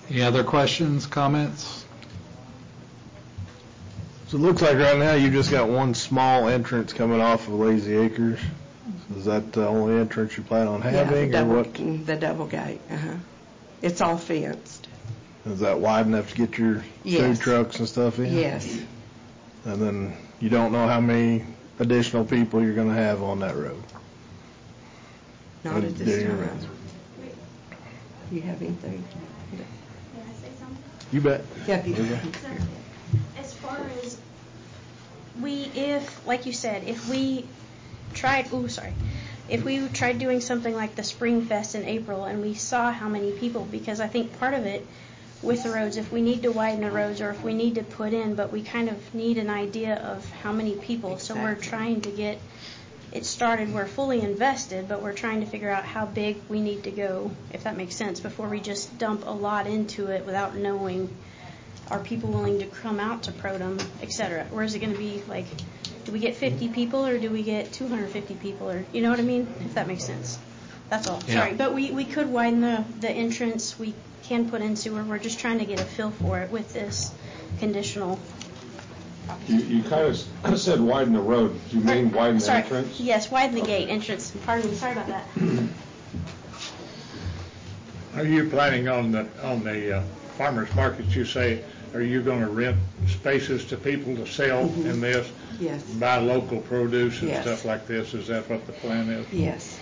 Any other questions, comments? So it looks like right now you just got one small entrance coming off of Lazy Acres. Is that the only entrance you plan on having, or what? The double gate. It's all fenced. Is that wide enough to get your food trucks and stuff in? Yes. And then you don't know how many additional people you're going to have on that road? Not at this time. You have anything? Can I say something? You bet. Yeah, Peter. So, as far as like you said, if we tried doing something like the Spring Fest in April and we saw how many people, because I think part of it with the roads, if we need to widen the roads or if we need to put in, but we kind of need an idea of how many people. Exactly. So we're trying to get it started. We're fully invested, but we're trying to figure out how big we need to go, if that makes sense, before we just dump a lot into it without knowing, are people willing to come out to Protem, et cetera? Or is it going to be like, do we get 50 people or do we get 250 people? Or, you know what I mean? If that makes sense. That's all. Yeah. Sorry. But we could widen the entrance. We can put in sewer. We're just trying to get a feel for it with this conditional. You kind of said widen the road. Do you mean widen the entrance? Yes, widen the gate entrance. Pardon me. Sorry about that. Are you planning on the farmers markets? You say, are you going to rent spaces to people to sell in this? Yes. Buy local produce and stuff like this? Is that what the plan is? Yes.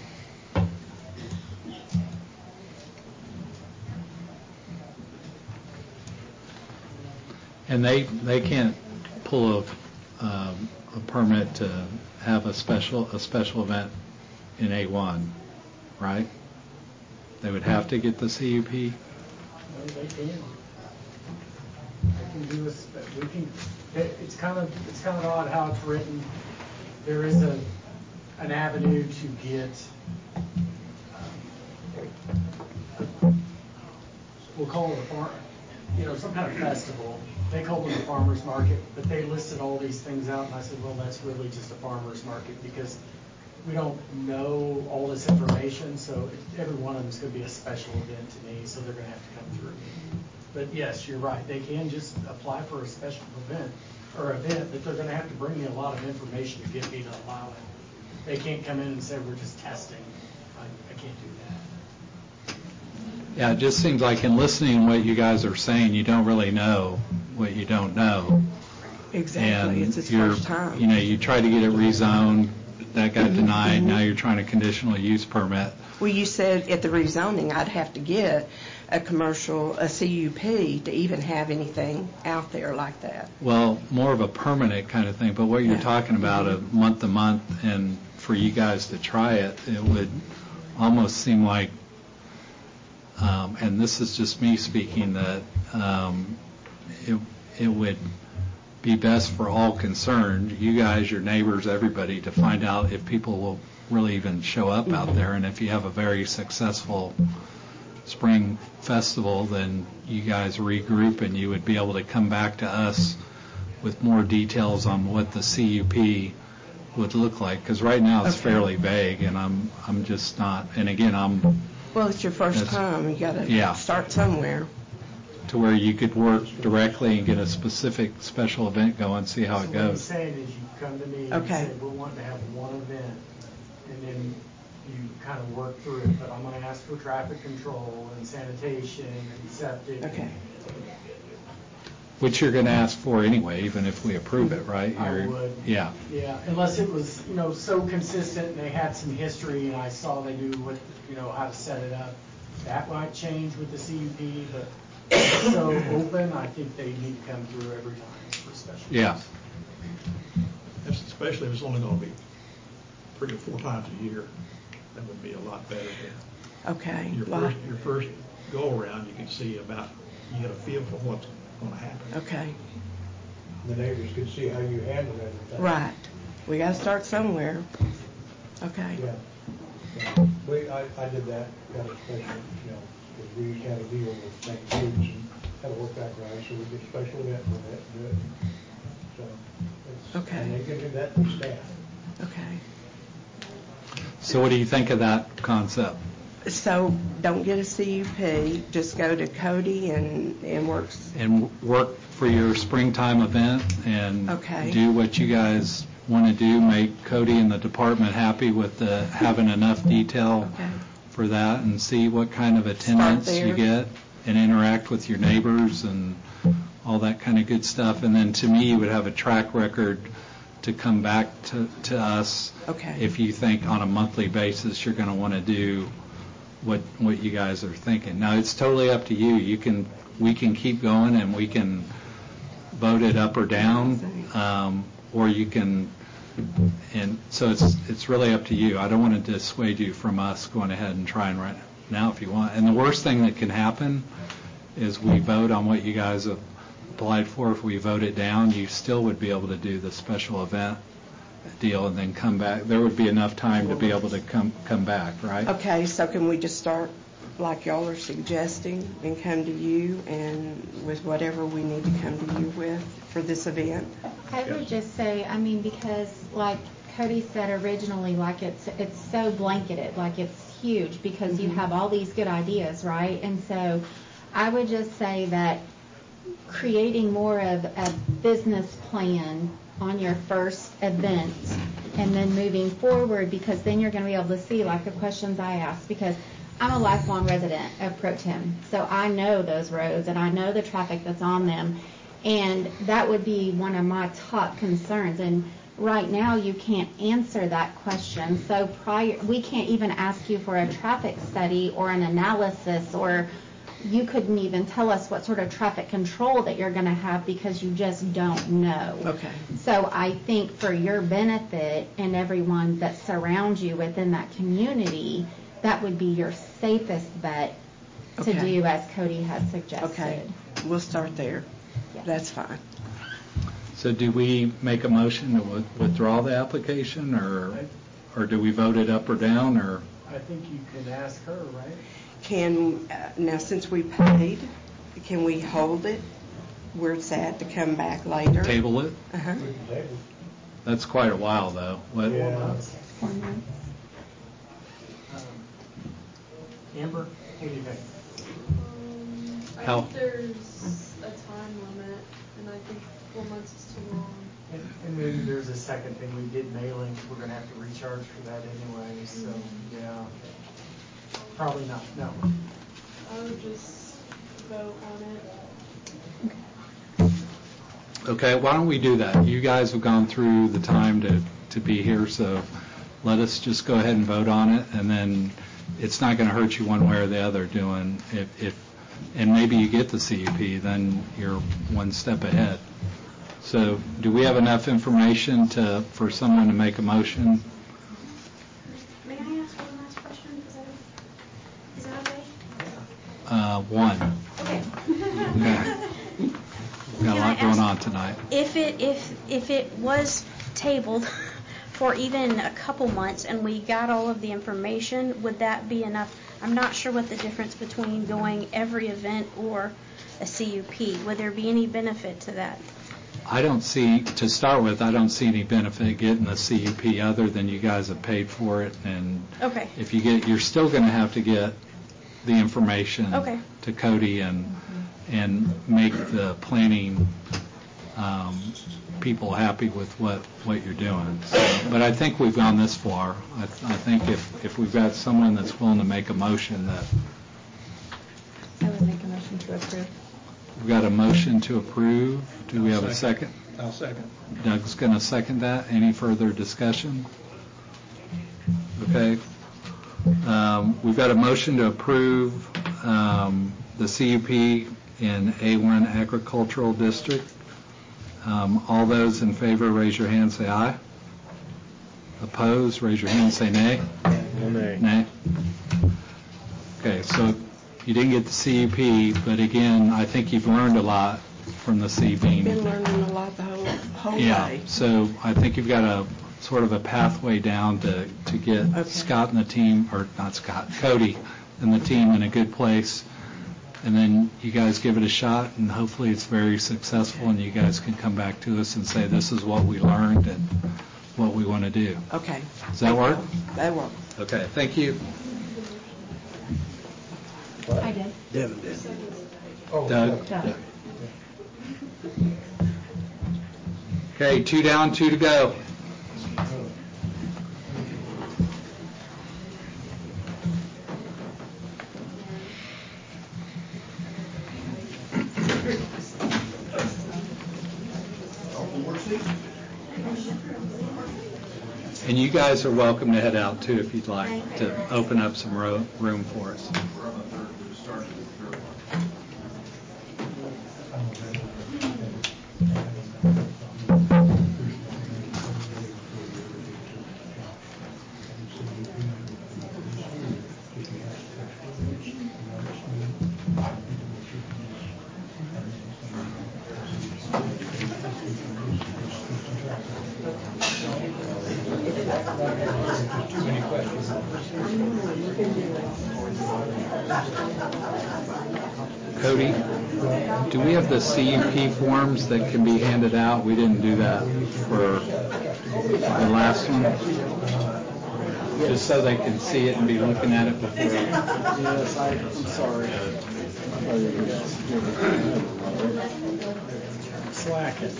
And they can't pull a permit to have a special event in A1, right? They would have to get the CUP. They can. They can do this. We can. It's kind of odd how it's written. There is an avenue to get. We'll call it a farm. Some kind of festival. They called it a farmer's market, but they listed all these things out, and I said, well, that's really just a farmer's market because we don't know all this information, so every one of them is going to be a special event to me, so they're going to have to come through me. But yes, you're right. They can just apply for a special event, but they're going to have to bring me a lot of information to get me to allow it. They can't come in and say, we're just testing. I can't do that. Yeah, it just seems like in listening to what you guys are saying, you don't really know what you don't know. Exactly. And it's its first time. You try to get it rezoned, that got denied, now you're trying to conditional use permit. Well, you said at the rezoning I'd have to get a CUP to even have anything out there like that. Well, more of a permanent kind of thing, but what you're talking about, a month to month, and for you guys to try it, it would almost seem like, and this is just me speaking, that it would be best for all concerned, you guys, your neighbors, everybody, to find out if people will really even show up out there. And if you have a very successful spring festival, then you guys regroup and you would be able to come back to us with more details on what the CUP would look like. Because right now it's fairly vague, and I'm just not. And again, well, it's your first time. You got to start somewhere. To where you could work directly and get a specific special event going, see how it goes. What I'm saying is you come to me and say, we're wanting to have one event, and then you kind of work through it, but I'm going to ask for traffic control and sanitation and septic. Okay. Which you're going to ask for anyway, even if we approve it, right? I would. Yeah. Yeah, unless it was, so consistent and they had some history and I saw they knew what, how to set it up. That might change with the CUP, but so open, I think they need to come through every time for special. Yeah. Especially if it's only going to be 3 or 4 times a year, that would be a lot better. Okay. Your first go around, you can see about, you get a feel for what's going to happen. Okay. The neighbors could see how you handle everything. Right. We got to start somewhere. Okay. Yeah. I did that, got a special, because we had a deal with making foods and had to work that right, so we did a special event for that to do it. So okay. And they can do that through staff. Okay. So what do you think of that concept? So don't get a CUP, just go to Cody and work. And work for your springtime event and Okay. do what you guys want to do, make Cody and the department happy with having enough detail Okay. for that, and see what kind of attendance there. you get, and interact with your neighbors and all that kind of good stuff. And then to me, you would have a track record to come back to us Okay. if you think on a monthly basis you're going to want to do what you guys are thinking. Now, it's totally up to you. We can keep going and we can vote it up or down, or you can, and so it's really up to you. I don't want to dissuade you from us going ahead and trying right now if you want. And the worst thing that can happen is we vote on what you guys have applied for. If we vote it down, you still would be able to do the special event deal and then come back. There would be enough time to be able to come back, right? Okay, so can we just start like y'all are suggesting and come to you and with whatever we need to come to you with for this event? I would just say, I mean, because like Cody said originally, like it's so blanketed, like it's huge because you have all these good ideas, right? And so I would just say that creating more of a business plan on your first event and then moving forward, because then you're going to be able to see like the questions I asked, because I'm a lifelong resident of Pro Tem, so I know those roads and I know the traffic that's on them, and that would be one of my top concerns. And right now you can't answer that question, so we can't even ask you for a traffic study or an analysis, or you couldn't even tell us what sort of traffic control that you're going to have because you just don't know. Okay. So I think for your benefit and everyone that surrounds you within that community, that would be your safest bet to Okay. do as Cody has suggested. Okay, we'll start there. Yeah. That's fine. So do we make a motion to withdraw the application, or do we vote it up or down, or? I think you can ask her, right? Now since we paid, can we hold it where it's at to come back later? Table it? Uh-huh. That's quite a while, though. What? Yeah. 4 months. Amber, what do you think? How? I think there's a time limit, and I think 4 months is too long. And then there's a second thing, we did mailings, we're gonna have to recharge for that anyway, so, yeah. Probably not, no. I would just vote on it. Okay, why don't we do that? You guys have gone through the time to be here, so let us just go ahead and vote on it, and then it's not going to hurt you one way or the other doing, and maybe you get the CUP, then you're one step ahead. So do we have enough information for someone to make a motion? May I ask one last question? Is that okay? One. Okay. Okay. We've got a lot going on tonight. If it was tabled for even a couple months and we got all of the information, would that be enough? I'm not sure what the difference between going every event or a CUP. Would there be any benefit to that? To start with, I don't see any benefit getting the CUP other than you guys have paid for it, and Okay. if you're still going to have to get the information Okay. to Cody and make the planning people happy with what you're doing. So, but I think we've gone this far. I think if we've got someone that's willing to make a motion, that I would make a motion to approve. we've got a motion to approve. Do we have a second? I'll second. Doug's going to second that. Any further discussion? Okay. We've got a motion to approve the CUP in A1 Agricultural District. All those in favor, raise your hand, say aye. Opposed, raise your hand, say nay. Nay. Nay. Okay, so you didn't get the CUP, but again, I think you've learned a lot from the CUP. Been learning a lot the whole Yeah, way. so I think you've got a sort of a pathway down to get Okay. Scott and the team, or not Scott, Cody and the team in a good place. And then you guys give it a shot, and hopefully it's very successful, and you guys can come back to us and say, this is what we learned and what we want to do. Okay. Does that work? That works. Okay, thank you. I did. Devin did. Oh, Doug? Doug. Okay, 2 down, 2 to go. And you guys are welcome to head out too if you'd like to open up some room for us. Cody, do we have the CUP forms that can be handed out? We didn't do that for the last one. Just so they can see it and be looking at it before. Yes, I'm sorry. Slacking.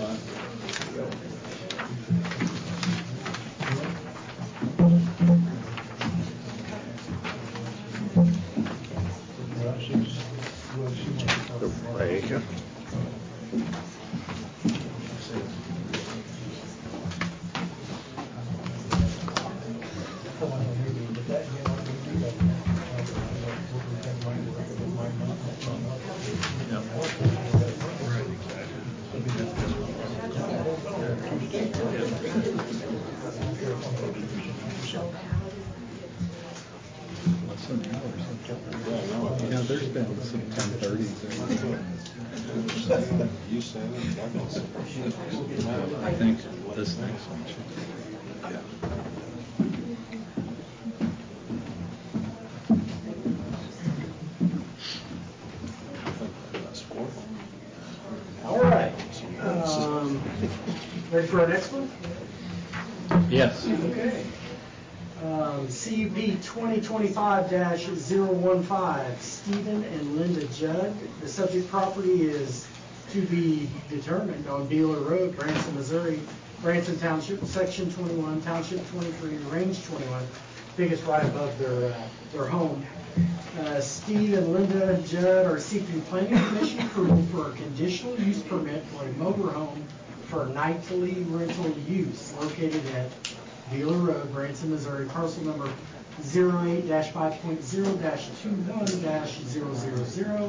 There you go. Yeah, there's been some 10:30s. I think this next one should be. All right. Ready for our next one? Yes. Okay. CUP 2025-015, Stephen and Linda Judd. The subject property is to be determined on Beeler Road, Branson, Missouri, Branson Township, Section 21, Township 23, Range 21, biggest right above their home. Steve and Linda Judd are seeking planning commission approval for a conditional use permit for a motorhome for nightly rental use located at Beeler Road, Branson, Missouri, parcel number 08-5.0-21-000.